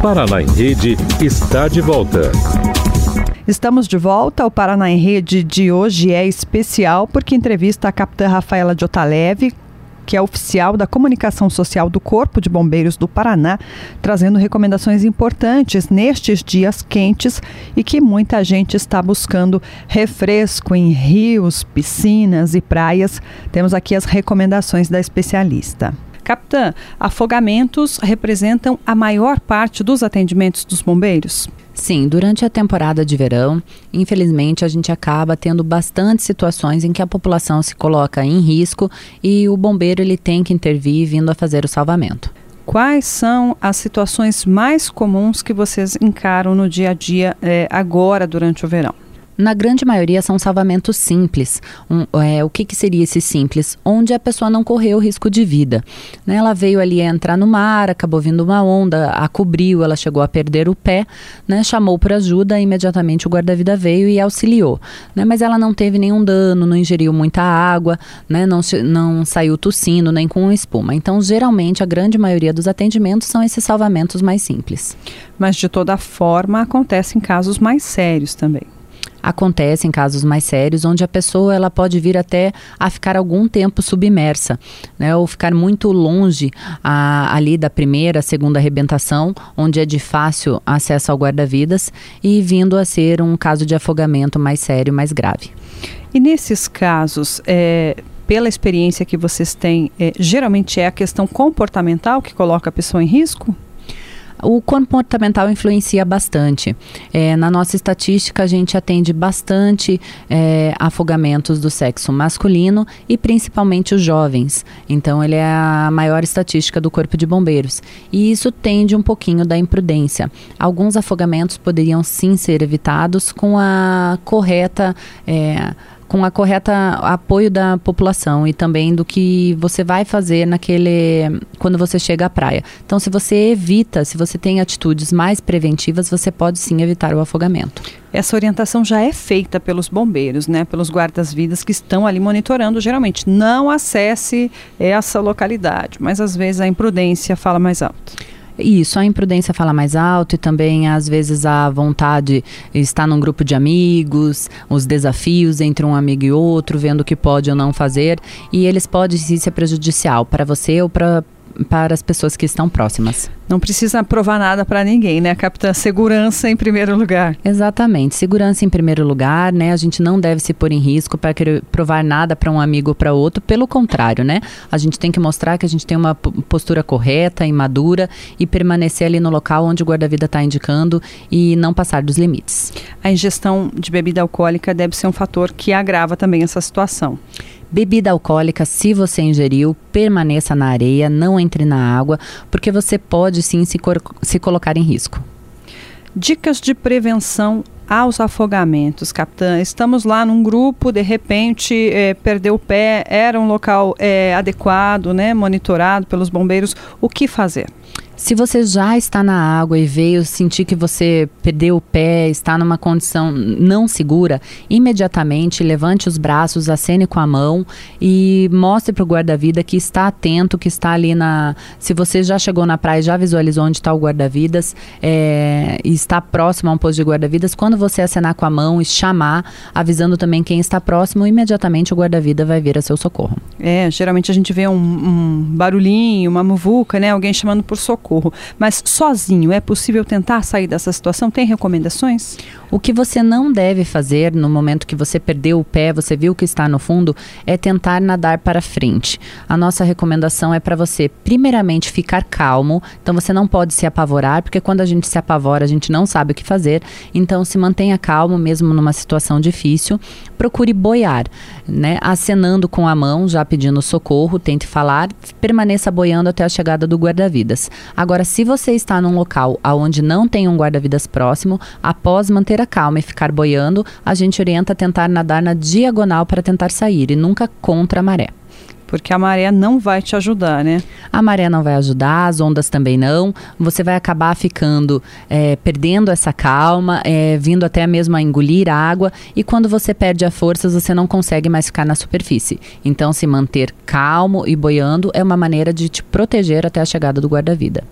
Paraná em Rede está de volta. Estamos de volta. O Paraná em Rede de hoje é especial porque entrevista a capitã Rafaela de Otaleve, que é oficial da comunicação social do Corpo de Bombeiros do Paraná, trazendo recomendações importantes nestes dias quentes e que muita gente está buscando refresco em rios, piscinas e praias. Temos aqui as recomendações da especialista. Capitã, afogamentos representam a maior parte dos atendimentos dos bombeiros? Sim, durante a temporada de verão, infelizmente a gente acaba tendo bastante situações em que a população se coloca em risco e o bombeiro ele tem que intervir vindo a fazer o salvamento. Quais são as situações mais comuns que vocês encaram no dia a dia agora durante o verão? Na grande maioria são salvamentos simples. O que seria esse simples? Onde a pessoa não correu risco de vida. Né? Ela veio ali entrar no mar, acabou vindo uma onda, a cobriu, ela chegou a perder o pé, né? Chamou por ajuda, imediatamente o guarda-vida veio e auxiliou. Né? Mas ela não teve nenhum dano, não ingeriu muita água, né? Não saiu tossindo, nem com espuma. Então, geralmente, a grande maioria dos atendimentos são esses salvamentos mais simples. Mas, de toda forma, acontece em casos mais sérios também. Acontece em casos mais sérios, onde a pessoa ela pode vir até a ficar algum tempo submersa, né, ou ficar muito longe ali da primeira, segunda arrebentação, onde é de fácil acesso ao guarda-vidas e vindo a ser um caso de afogamento mais sério, mais grave. E nesses casos, pela experiência que vocês têm, geralmente é a questão comportamental que coloca a pessoa em risco? O comportamental influencia bastante. Na nossa estatística, a gente atende bastante afogamentos do sexo masculino e principalmente os jovens. Então, ele é a maior estatística do Corpo de Bombeiros. E isso tende um pouquinho da imprudência. Alguns afogamentos poderiam sim ser evitados com a correta apoio da população e também do que você vai fazer quando você chega à praia. Então, se você tem atitudes mais preventivas, você pode sim evitar o afogamento. Essa orientação já é feita pelos bombeiros, né? Pelos guardas-vidas que estão ali monitorando, geralmente. Não acesse essa localidade, mas às vezes a imprudência fala mais alto. Isso, a imprudência fala mais alto e também às vezes a vontade está num grupo de amigos, os desafios entre um amigo e outro, vendo o que pode ou não fazer, e eles podem ser prejudicial para você ou para as pessoas que estão próximas. Não precisa provar nada para ninguém, né, capitã? Segurança em primeiro lugar. Exatamente, segurança em primeiro lugar, né? A gente não deve se pôr em risco para querer provar nada para um amigo ou para outro. Pelo contrário, né? A gente tem que mostrar que a gente tem uma postura correta e madura e permanecer ali no local onde o guarda-vida está indicando e não passar dos limites. A ingestão de bebida alcoólica deve ser um fator que agrava também essa situação. Bebida alcoólica, se você ingeriu, permaneça na areia, não entre na água, porque você pode sim se colocar em risco. Dicas de prevenção aos afogamentos, capitã. Estamos lá num grupo, de repente perdeu o pé, era um local adequado, né, monitorado pelos bombeiros. O que fazer? Se você já está na água e veio sentir que você perdeu o pé, está numa condição não segura, imediatamente levante os braços, acene com a mão e mostre para o guarda-vida que está atento, que está ali se você já chegou na praia, já visualizou onde está o guarda-vidas e está próximo a um posto de guarda-vidas, quando você acenar com a mão e chamar, avisando também quem está próximo, imediatamente o guarda-vida vai vir a seu socorro. Geralmente a gente vê um barulhinho, uma muvuca, né? Alguém chamando por socorro. Mas sozinho é possível tentar sair dessa situação? Tem recomendações? O que você não deve fazer no momento que você perdeu o pé, você viu que está no fundo, é tentar nadar para frente. A nossa recomendação é para você, primeiramente, ficar calmo. Então, você não pode se apavorar, porque quando a gente se apavora, a gente não sabe o que fazer. Então, se mantenha calmo, mesmo numa situação difícil. Procure boiar, né? Acenando com a mão, já pedindo socorro, tente falar, permaneça boiando até a chegada do guarda-vidas. Agora, se você está num local onde não tem um guarda-vidas próximo, após manter a calma e ficar boiando, a gente orienta a tentar nadar na diagonal para tentar sair e nunca contra a maré. Porque a maré não vai te ajudar, né? A maré não vai ajudar, as ondas também não. Você vai acabar ficando, perdendo essa calma, vindo até mesmo a engolir a água. E quando você perde as forças, você não consegue mais ficar na superfície. Então, se manter calmo e boiando é uma maneira de te proteger até a chegada do guarda-vida.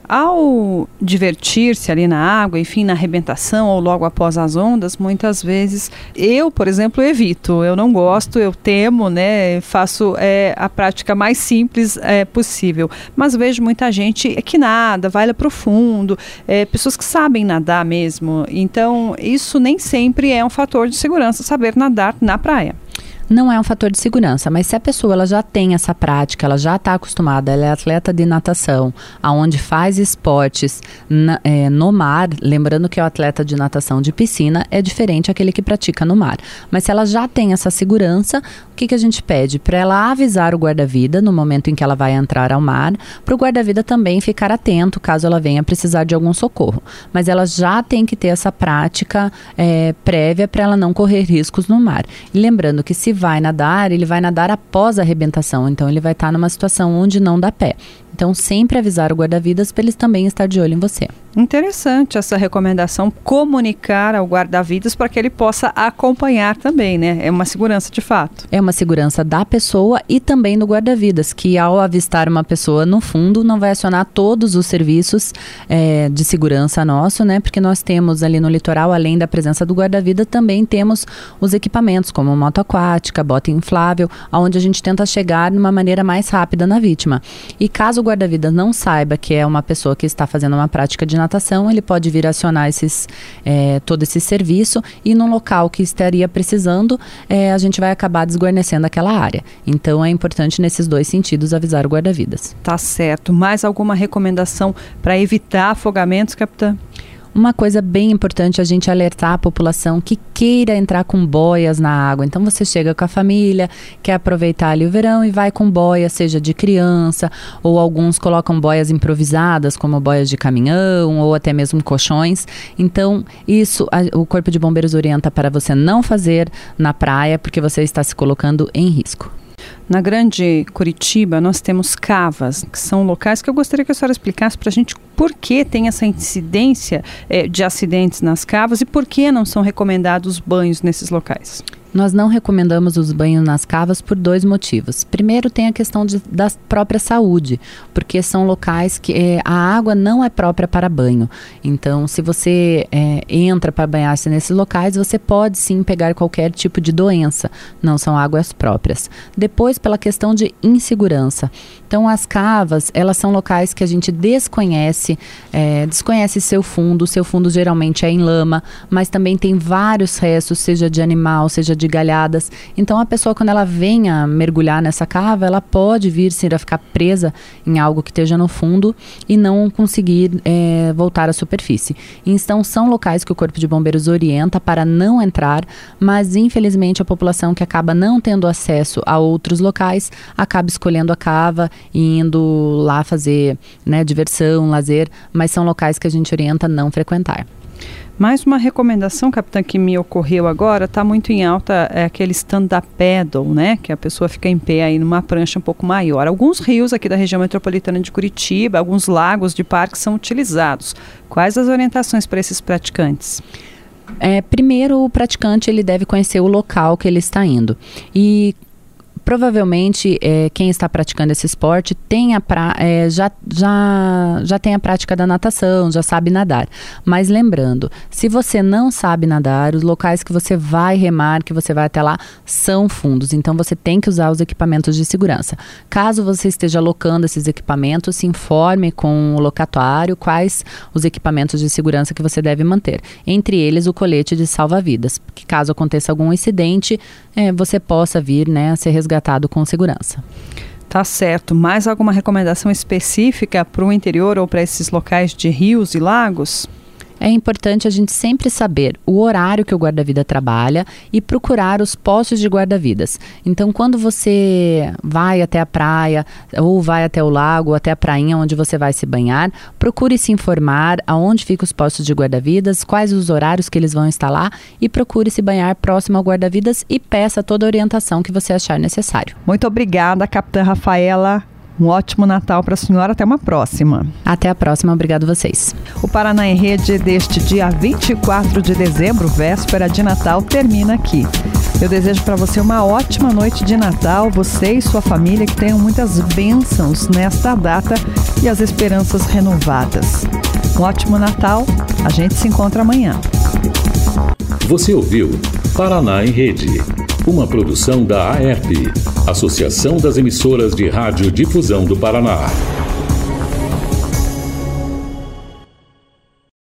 Ao divertir-se ali na água, enfim, na arrebentação ou logo após as ondas, muitas vezes eu, por exemplo, evito. Eu não gosto, eu temo, né? Faço a prática mais simples possível. Mas vejo muita gente que nada, vai lá pro fundo, pessoas que sabem nadar mesmo. Então, isso nem sempre é um fator de segurança, saber nadar na praia. Não é um fator de segurança, mas se a pessoa ela já tem essa prática, ela já está acostumada, ela é atleta de natação, aonde faz esportes no mar, lembrando que o atleta de natação de piscina é diferente daquele que pratica no mar. Mas se ela já tem essa segurança, o que a gente pede? Para ela avisar o guarda-vida no momento em que ela vai entrar ao mar, para o guarda-vida também ficar atento caso ela venha precisar de algum socorro. Mas ela já tem que ter essa prática prévia para ela não correr riscos no mar. E lembrando que se vai nadar, ele vai nadar após a arrebentação, então ele vai estar numa situação onde não dá pé. Então, sempre avisar o guarda-vidas para ele também estar de olho em você. Interessante essa recomendação, comunicar ao guarda-vidas para que ele possa acompanhar também, né? É uma segurança de fato. É uma segurança da pessoa e também do guarda-vidas, que ao avistar uma pessoa no fundo, não vai acionar todos os serviços de segurança nosso, né? Porque nós temos ali no litoral, além da presença do guarda-vida, também temos os equipamentos, como moto aquática, bota inflável, onde a gente tenta chegar de uma maneira mais rápida na vítima. E caso o guarda-vidas não saiba que é uma pessoa que está fazendo uma prática de natação, ele pode vir acionar todo esse serviço e no local que estaria precisando, a gente vai acabar desguarnecendo aquela área. Então é importante nesses dois sentidos avisar o guarda-vidas. Tá certo. Mais alguma recomendação para evitar afogamentos, capitã? Uma coisa bem importante é a gente alertar a população que queira entrar com boias na água. Então você chega com a família, quer aproveitar ali o verão e vai com boia, seja de criança, ou alguns colocam boias improvisadas, como boias de caminhão, ou até mesmo colchões. Então isso o Corpo de Bombeiros orienta para você não fazer na praia, porque você está se colocando em risco. Na Grande Curitiba, nós temos cavas, que são locais que eu gostaria que a senhora explicasse para a gente por que tem essa incidência de acidentes nas cavas e por que não são recomendados banhos nesses locais. Nós não recomendamos os banhos nas cavas por dois motivos. Primeiro, tem a questão da própria saúde, porque são locais que a água não é própria para banho. Então, se você entra para banhar-se nesses locais, você pode sim pegar qualquer tipo de doença. Não são águas próprias. Depois, pela questão de insegurança. Então, as cavas, elas são locais que a gente desconhece seu fundo. O seu fundo geralmente é em lama, mas também tem vários restos, seja de animal, seja de galhadas. Então a pessoa, quando ela venha mergulhar nessa cava, ela pode vir a ficar presa em algo que esteja no fundo e não conseguir voltar à superfície. Então são locais que o Corpo de Bombeiros orienta para não entrar, mas infelizmente a população que acaba não tendo acesso a outros locais acaba escolhendo a cava e indo lá fazer diversão, lazer, mas são locais que a gente orienta a não frequentar. Mais uma recomendação, capitã, que me ocorreu agora, está muito em alta, aquele stand-up paddle, né? Que a pessoa fica em pé aí numa prancha um pouco maior. Alguns rios aqui da região metropolitana de Curitiba, alguns lagos de parques são utilizados. Quais as orientações para esses praticantes? Primeiro, o praticante ele deve conhecer o local que ele está indo. E provavelmente quem está praticando esse esporte tem já tem a prática da natação, já sabe nadar. Mas lembrando, se você não sabe nadar, os locais que você vai remar, que você vai até lá, são fundos. Então você tem que usar os equipamentos de segurança. Caso você esteja locando esses equipamentos, se informe com o locatário quais os equipamentos de segurança que você deve manter. Entre eles o colete de salva-vidas, que caso aconteça algum incidente, você possa vir a ser resgatado com segurança. Tá certo. Mais alguma recomendação específica para o interior ou para esses locais de rios e lagos? É importante a gente sempre saber o horário que o guarda-vida trabalha e procurar os postos de guarda-vidas. Então, quando você vai até a praia ou vai até o lago, até a prainha onde você vai se banhar, procure se informar aonde ficam os postos de guarda-vidas, quais os horários que eles vão instalar e procure se banhar próximo ao guarda-vidas e peça toda a orientação que você achar necessário. Muito obrigada, capitã Rafaela. Um ótimo Natal para a senhora, até uma próxima. Até a próxima, obrigado vocês. O Paraná em Rede deste dia 24 de dezembro, véspera de Natal, termina aqui. Eu desejo para você uma ótima noite de Natal, você e sua família, que tenham muitas bênçãos nesta data e as esperanças renovadas. Um ótimo Natal, a gente se encontra amanhã. Você ouviu Paraná em Rede, uma produção da AERP, Associação das Emissoras de Rádio Difusão do Paraná.